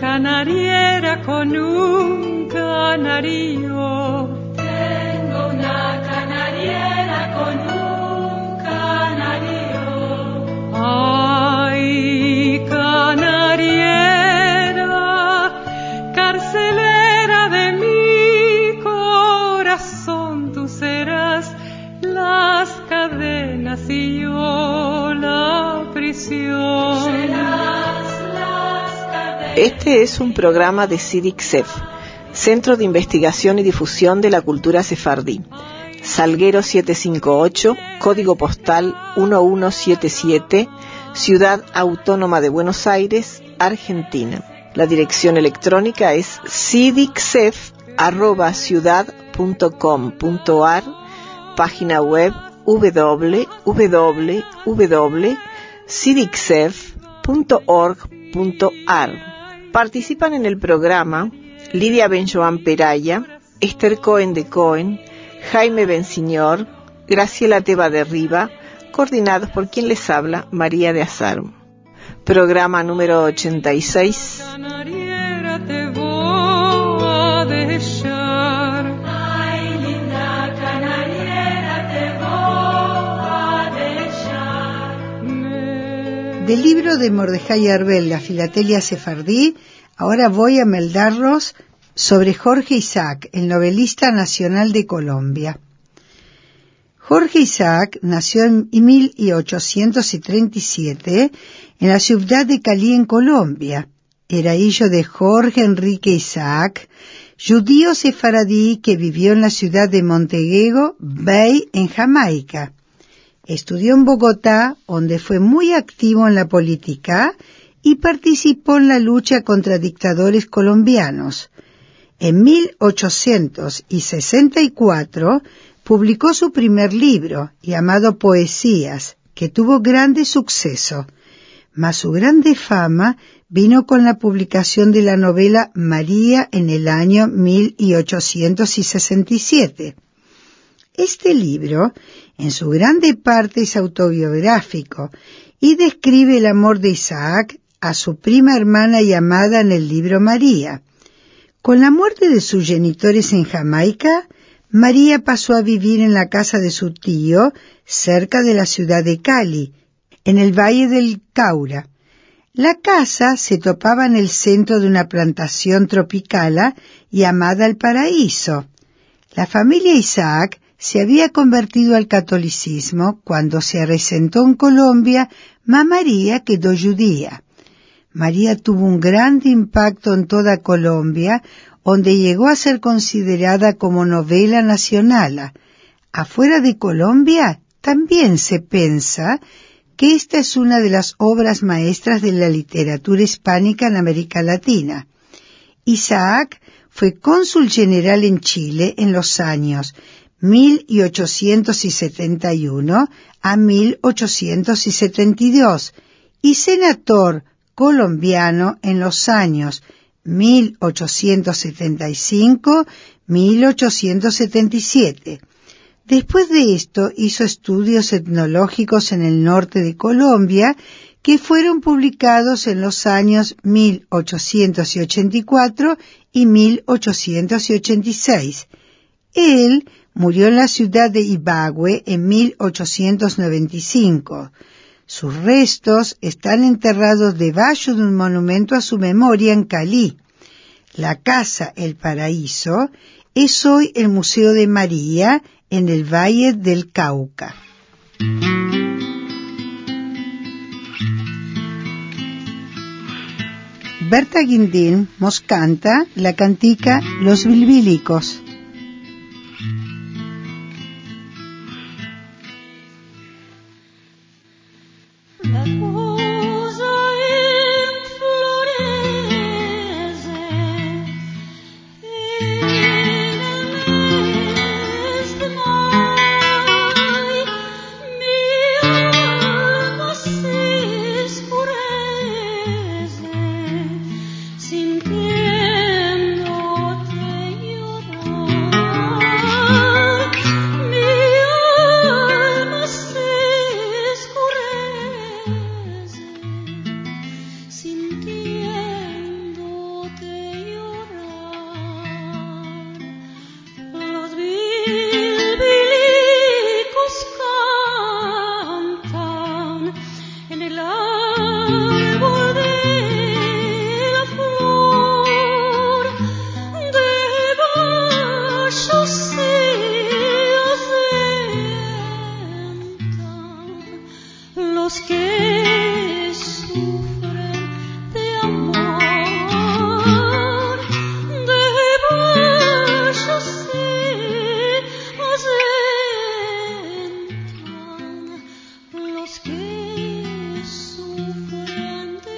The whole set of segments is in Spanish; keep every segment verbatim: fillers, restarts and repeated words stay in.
canariera con un canario. Tengo una canariera con un canario. Ay, canariera, carcelera de mi corazón, tú serás las cadenas y yo la prisión. Este es un programa de CIDIC-SEF, Centro de Investigación y Difusión de la Cultura Sefardí. Salguero setecientos cincuenta y ocho, código postal uno uno siete siete, Ciudad Autónoma de Buenos Aires, Argentina. La dirección electrónica es cidicsef arroba ciudad punto com punto ar, página web w w w punto cidicsef punto org punto ar. Participan en el programa Lidia Benjoan Peraya, Esther Cohen de Cohen, Jaime Bensiñor, Graciela Teba de Riva, coordinados por quien les habla, María de Azar. Programa número ochenta y seis. Del libro de Mordejai Arbel, La Filatelia Sefardí, ahora voy a meldarlos sobre Jorge Isaac, el novelista nacional de Colombia. Jorge Isaac nació en mil ochocientos treinta y siete en la ciudad de Cali, en Colombia. Era hijo de Jorge Enrique Isaac, judío sefaradí que vivió en la ciudad de Montego Bay, en Jamaica. Estudió en Bogotá, donde fue muy activo en la política y participó en la lucha contra dictadores colombianos. En mil ochocientos sesenta y cuatro publicó su primer libro, llamado Poesías, que tuvo grande suceso, mas su grande fama vino con la publicación de la novela María en el año mil ochocientos sesenta y siete. Este libro, en su grande parte, es autobiográfico y describe el amor de Isaac a su prima hermana llamada en el libro María. Con la muerte de sus genitores en Jamaica, María pasó a vivir en la casa de su tío, cerca de la ciudad de Cali, en el Valle del Caura. La casa se topaba en el centro de una plantación tropicala llamada El Paraíso. La familia Isaac se había convertido al catolicismo cuando se resentó en Colombia, mas María quedó judía. María tuvo un gran impacto en toda Colombia, donde llegó a ser considerada como novela nacional. Afuera de Colombia también se piensa que esta es una de las obras maestras de la literatura hispánica en América Latina. Isaac fue cónsul general en Chile en los años mil ochocientos setenta y uno a mil ochocientos setenta y dos y senador colombiano en los años mil ochocientos setenta y cinco a mil ochocientos setenta y siete. Después de esto hizo estudios etnológicos en el norte de Colombia que fueron publicados en los años mil ochocientos ochenta y cuatro y mil ochocientos ochenta y seis. Él murió en la ciudad de Ibagué en mil ochocientos noventa y cinco. Sus restos están enterrados debajo de un monumento a su memoria en Cali. La casa El Paraíso es hoy el Museo de María en el Valle del Cauca. Berta Guindín nos canta la cantica Los Bilbílicos. Sintiéndote llorar. los que sufren de amor, de valles se asentan, los que sufren de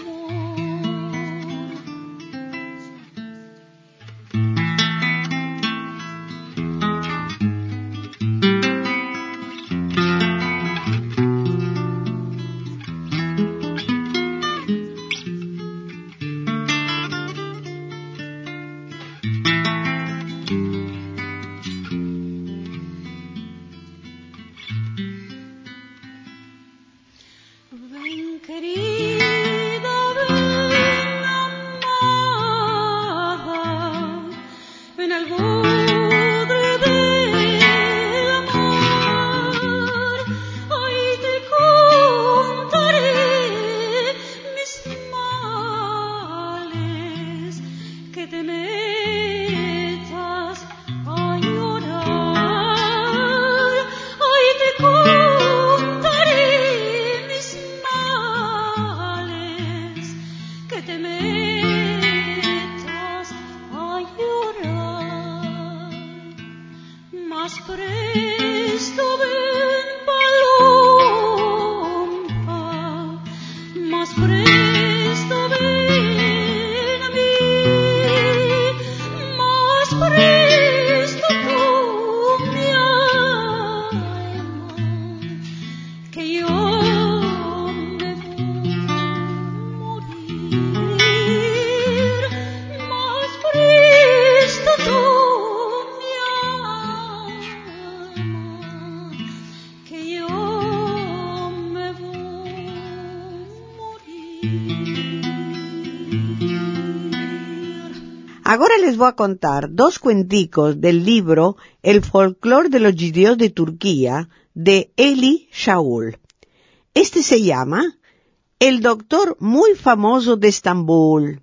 ven querida, ven amada, ven al borde del amor, hoy te contaré mis males, que te metas a llorar, hoy te contaré mis males, que te metas a llorar, más presto ven paloma, más presto ven a mí, más presto con mi alma, que yo me voy a morir, más presto con mi alma, que yo me voy a morir. Ahora les voy a contar dos cuenticos del libro El folclore de los judíos de Turquía, de Eli Shaul. Este se llama El doctor muy famoso de Estambul.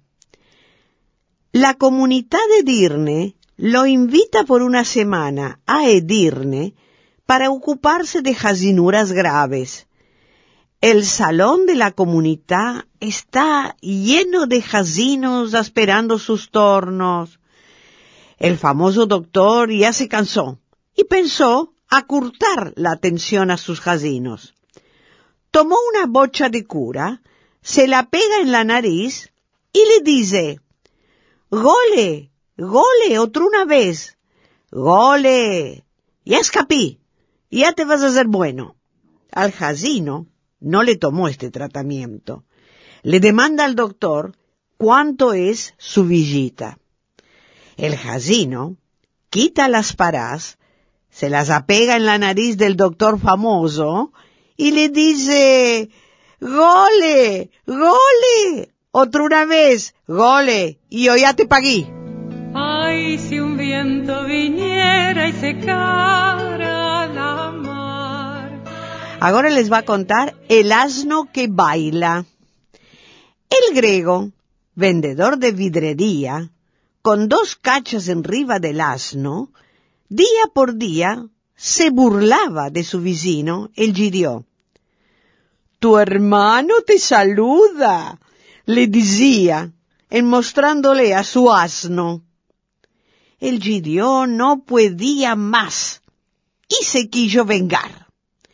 La comunidad de Edirne lo invita por una semana a Edirne para ocuparse de jazinuras graves. El salón de la comunidad está lleno de jazinos esperando sus turnos. El famoso doctor ya se cansó y pensó acurtar la atención a sus jazinos. Tomó una bocha de cura, se la pega en la nariz y le dice: «Gole, gole, otra una vez. Gole, ya escapí, ya te vas a hacer bueno». Al jazino no le tomó este tratamiento. Le demanda al doctor cuánto es su villita. El jazino quita las parás, se las apega en la nariz del doctor famoso y le dice: «Gole, gole, otra una vez, gole, y yo ya te pagué». Ay, si un viento viniera y secara la mar. Ahora les va a contar el asno que baila. El griego, vendedor de vidrería, con dos cachas enriba del asno, día por día se burlaba de su vecino, el gidió. «Tu hermano te saluda», le decía, en mostrándole a su asno. El gidió no podía más y se quiso vengar.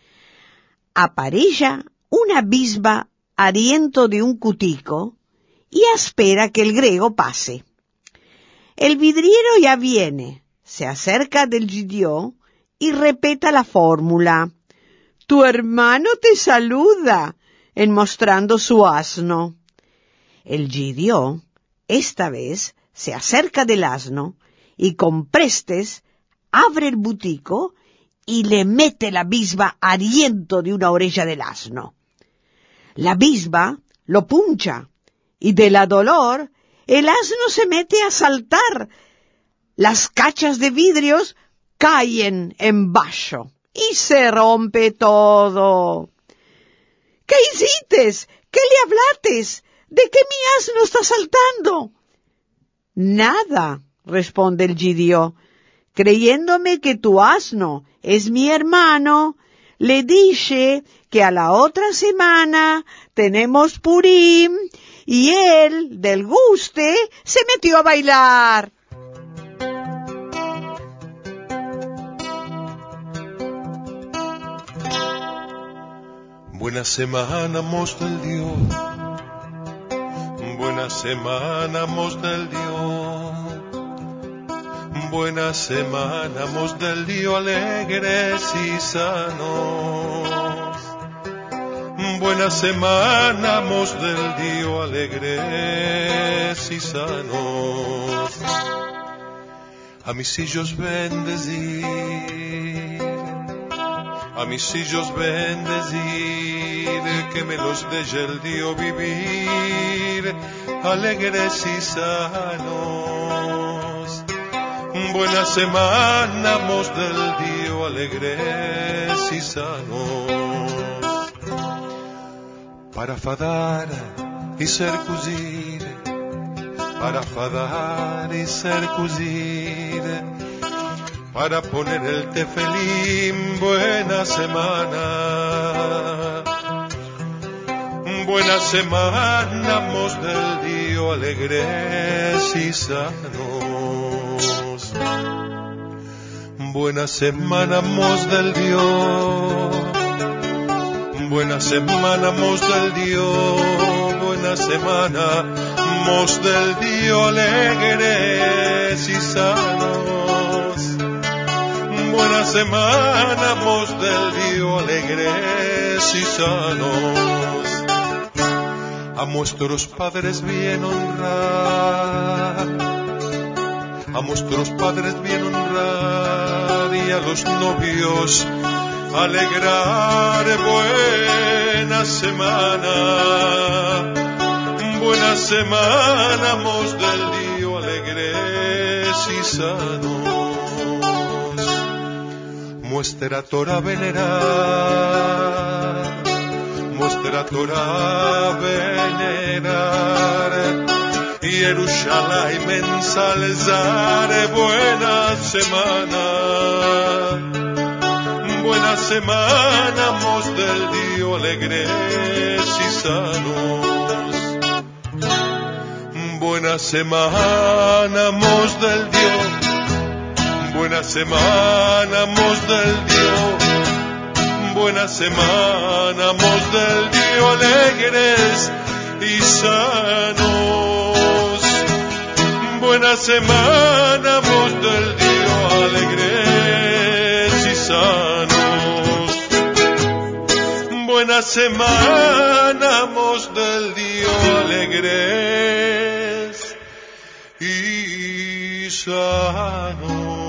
Aparella una bisba ariento de un cutico y espera que el griego pase. El vidriero ya viene, se acerca del gidió y repita la fórmula: «Tu hermano te saluda», en mostrando su asno. El gidió, esta vez, se acerca del asno y con prestes abre el butico y le mete la bisba ariento de una oreja del asno. La bisba lo puncha y de la dolor el asno se mete a saltar. Las cachas de vidrios caen en bajo y se rompe todo. «¿Qué hicites? ¿Qué le hablates? ¿De qué mi asno está saltando?» «Nada», responde el gidió, «creyéndome que tu asno es mi hermano, le dije que a la otra semana tenemos Purim y él, del guste, se metió a bailar. Buena semana, mos del Dios. Buena semana, mos del Dios. Buena semana, mos del Dios, alegres y sanos. Buena semana, mos del Dios, alegres y sanos. A mis hijos bendecir, a mis hijos bendecir, que me los deje el Dios vivir, alegres y sanos. Buena semana, mos del Dios, alegres y sanos. Para fadar y ser cosir, para fadar y ser cosir, para poner el tefelín. Buena semana, buena semana, mos del Dios, alegres y sanos. Buena semana, mos del Dios. Buena semana, mos del Dios. Buena semana, mos del Dios, alegres y sanos. Buena semana, mos del Dios, alegres y sanos. A nuestros padres bien honrar, a nuestros padres bien honrar, y a los novios alegrar. Buena semana, buena semana, mos del Dios, alegres y sanos. Muestra Torah venerar, muestra Torah venerar, Jerusalén ensalzar. Buena semana, buena semana, mos del Dios, alegres y sanos. Buena semana, mos del Dios. Buena semana, mos del Dios. Buena semana, mos del Dios, alegres y sanos. Buena semana, mos del Dios, alegres y sanos. Buena semana, mos del Dios, alegres y sanos.